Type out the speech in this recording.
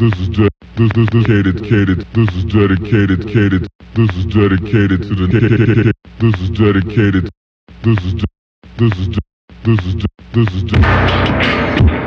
This is dedicated. This is dedicated. This is dedicated to the. This is dedicated. This is. This is. This is. This is.